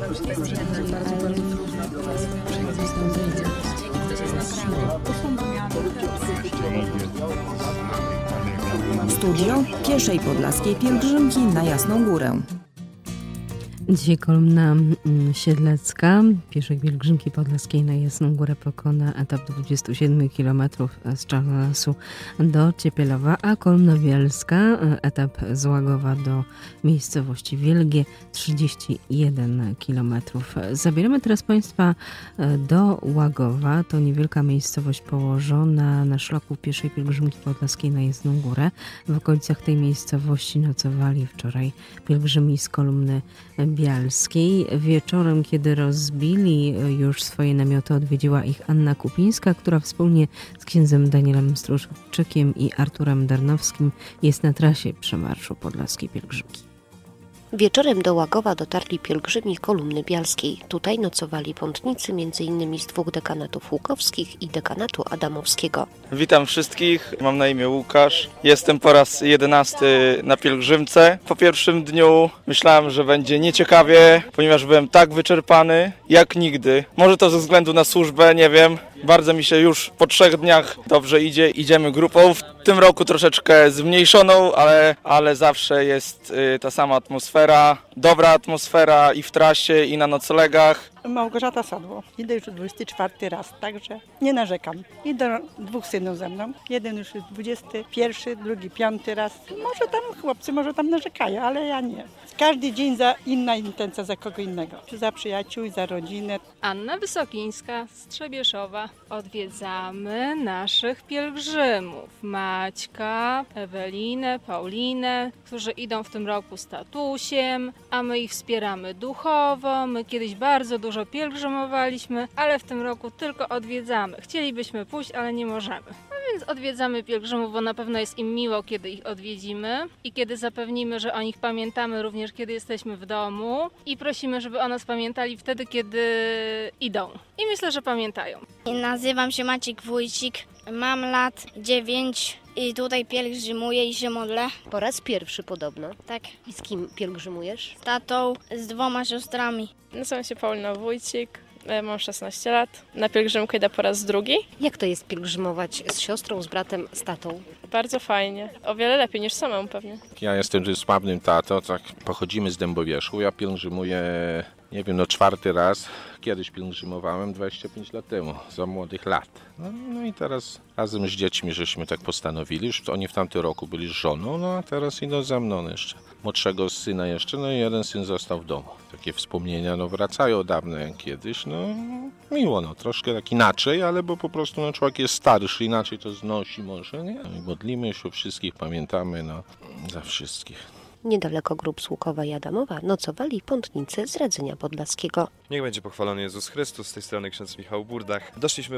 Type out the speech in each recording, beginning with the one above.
Studio pieszej podlaskiej pielgrzymki na Jasną Górę. Dzisiaj kolumna siedlecka pieszej pielgrzymki podlaskiej na Jasną Górę pokona etap 27 km z Czarnolesu do Ciepielowa, a kolumna bielska etap z Łagowa do miejscowości Wielgie 31 km. Zabieramy teraz Państwa do Łagowa. To niewielka miejscowość położona na szlaku pieszej pielgrzymki podlaskiej na Jasną Górę. W okolicach tej miejscowości nocowali wczoraj pielgrzymi z kolumny bialskiej. Wieczorem, kiedy rozbili już swoje namioty, odwiedziła ich Anna Kupińska, która wspólnie z księdzem Danielem Struszczykiem i Arturem Darnowskim jest na trasie przemarszu podlaskiej pielgrzymki. Wieczorem do Łagowa dotarli pielgrzymi kolumny bialskiej. Tutaj nocowali pątnicy m.in. z 2 dekanatów łukowskich i dekanatu adamowskiego. Witam wszystkich, mam na imię Łukasz. Jestem po raz 11 na pielgrzymce. Po pierwszym dniu myślałem, że będzie nieciekawie, ponieważ byłem tak wyczerpany jak nigdy. Może to ze względu na służbę, nie wiem. Bardzo mi się już po 3 dniach dobrze idzie. Idziemy grupą. W tym roku troszeczkę zmniejszoną, ale zawsze jest ta sama atmosfera. Dobra atmosfera i w trasie, i na noclegach. Małgorzata Sadło. Idę już 24 raz, także nie narzekam. Idę 2 synów ze mną. Jeden już jest 21, drugi 5 raz. Może tam chłopcy, może tam narzekają, ale ja nie. Każdy dzień za inna intencja, za kogo innego. Za przyjaciół, za rodzinę. Anna Wysokińska z Trzebieszowa. Odwiedzamy naszych pielgrzymów. Maćka, Ewelinę, Paulinę, którzy idą w tym roku z tatusiem, a my ich wspieramy duchowo. My kiedyś bardzo dużo pielgrzymowaliśmy, ale w tym roku tylko odwiedzamy. Chcielibyśmy pójść, ale nie możemy. No więc odwiedzamy pielgrzymów, bo na pewno jest im miło, kiedy ich odwiedzimy i kiedy zapewnimy, że o nich pamiętamy również, kiedy jesteśmy w domu i prosimy, żeby o nas pamiętali wtedy, kiedy idą. I myślę, że pamiętają. Nazywam się Maciek Wójcik, mam lat 9 i tutaj pielgrzymuję i się modlę. Po raz pierwszy podobno. Tak, I z kim pielgrzymujesz? z tatą, z 2 siostrami. Nazywam się Paulina Wójcik, mam 16 lat. Na pielgrzymkę idę po raz drugi. Jak to jest pielgrzymować z siostrą, z bratem, z tatą? Bardzo fajnie. O wiele lepiej niż samemu pewnie. Ja jestem sławnym tatą, tak pochodzimy z Dębowierzchu. Ja pielgrzymuję, nie wiem, 4 raz. Kiedyś pielgrzymowałem 25 lat temu, za młodych lat. No i teraz razem z dziećmi żeśmy tak postanowili. Już oni w tamtym roku byli z żoną, no a teraz idą za mną jeszcze. Młodszego syna jeszcze, no i jeden syn został w domu. Takie wspomnienia, wracają dawne jak kiedyś, miło, troszkę tak inaczej, ale bo po prostu człowiek jest starszy, inaczej to znosi może, nie? I modlimy się o wszystkich, pamiętamy, za wszystkich. Niedaleko grup z Łukowa i Adamowa nocowali pątnicy z Radzenia Podlaskiego. Niech będzie pochwalony Jezus Chrystus, z tej strony ksiądz Michał Burdach.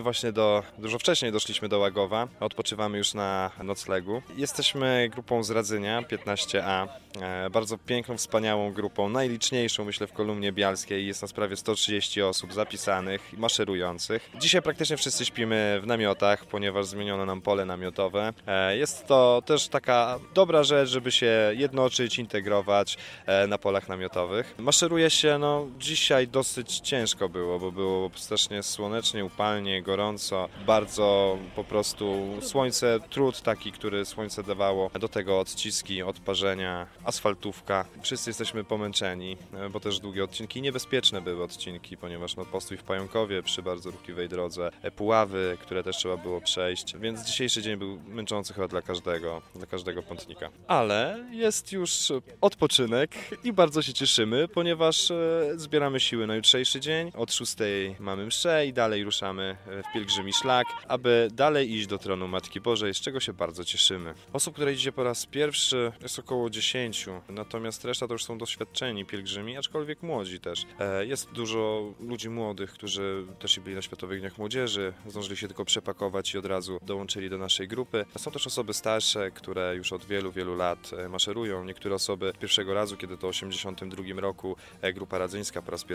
Dużo wcześniej doszliśmy do Łagowa, odpoczywamy już na noclegu. Jesteśmy grupą z Radzenia, 15A, bardzo piękną, wspaniałą grupą, najliczniejszą myślę w kolumnie bialskiej. Jest nas prawie 130 osób zapisanych, maszerujących. Dzisiaj praktycznie wszyscy śpimy w namiotach, ponieważ zmieniono nam pole namiotowe. Jest to też taka dobra rzecz, żeby się jednoczyć, integrować na polach namiotowych. Maszeruje się, dzisiaj dosyć ciężko było, bo było strasznie słonecznie, upalnie, gorąco, bardzo po prostu słońce, trud taki, który słońce dawało, do tego odciski, odparzenia, asfaltówka. Wszyscy jesteśmy pomęczeni, bo też długie odcinki, niebezpieczne były odcinki, ponieważ postój w Pająkowie przy bardzo ruchliwej drodze, Puławy, które też trzeba było przejść, więc dzisiejszy dzień był męczący chyba dla każdego pątnika. Ale jest już odpoczynek i bardzo się cieszymy, ponieważ zbieramy siły na jutrzejszy dzień. Od 6 mamy mszę i dalej ruszamy w pielgrzymi szlak, aby dalej iść do tronu Matki Bożej, z czego się bardzo cieszymy. Osób, które idzie po raz pierwszy, jest około 10, natomiast reszta to już są doświadczeni pielgrzymi, aczkolwiek młodzi też. Jest dużo ludzi młodych, którzy też byli na Światowych Dniach Młodzieży, zdążyli się tylko przepakować i od razu dołączyli do naszej grupy. Są też osoby starsze, które już od wielu, wielu lat maszerują. Niektóre osoby pierwszego razu, kiedy to w 1982 roku grupa radzyńska po raz pierwszy wyszła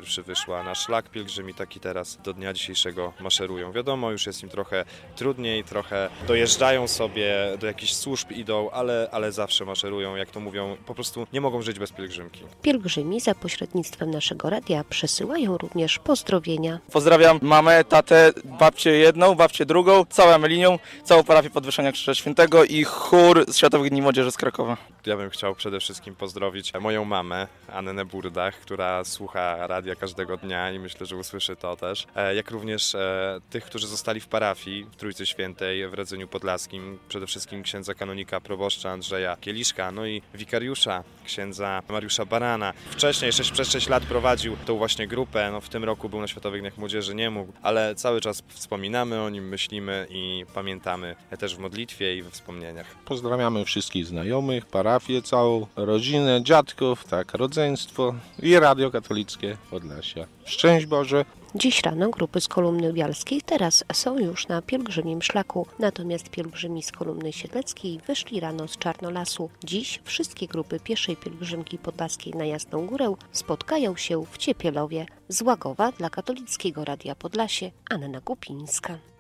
wyszła na szlak pielgrzymi, tak i teraz do dnia dzisiejszego maszerują. Wiadomo, już jest im trochę trudniej, trochę dojeżdżają sobie, do jakichś służb idą, ale zawsze maszerują, jak to mówią, po prostu nie mogą żyć bez pielgrzymki. Pielgrzymi za pośrednictwem naszego radia przesyłają również pozdrowienia. Pozdrawiam mamę, tatę, babcię jedną, babcię drugą, całą Amelinią, całą parafię Podwyższenia Krzyża Świętego i chór z Światowych Dni Młodzieży z Krakowa. Ja bym chciał przede wszystkim pozdrowić moją mamę, Annę Burdach, która słucha radia każdego dnia i myślę, że usłyszy to też. Jak również tych, którzy zostali w parafii w Trójcy Świętej w Radzeniu Podlaskim. Przede wszystkim księdza kanonika proboszcza Andrzeja Kieliszka, no i wikariusza, księdza Mariusza Barana. Wcześniej, przez 6 lat prowadził tą właśnie grupę. No, w tym roku był na Światowych Dniach Młodzieży, nie mógł, ale cały czas wspominamy o nim, myślimy i pamiętamy też w modlitwie i we wspomnieniach. Pozdrawiamy wszystkich znajomych, parafię całą, rodzinę, dziadków, tak, rodzeństwo i Radio Katolickie Podlasia. Szczęść Boże! Dziś rano grupy z Kolumny Bialskiej teraz są już na pielgrzymim szlaku, natomiast pielgrzymi z Kolumny Siedleckiej wyszli rano z Czarnolasu. Dziś wszystkie grupy pieszej pielgrzymki podlaskiej na Jasną Górę spotkają się w Ciepielowie. Z Łagowa dla Katolickiego Radia Podlasie Anna Gupińska.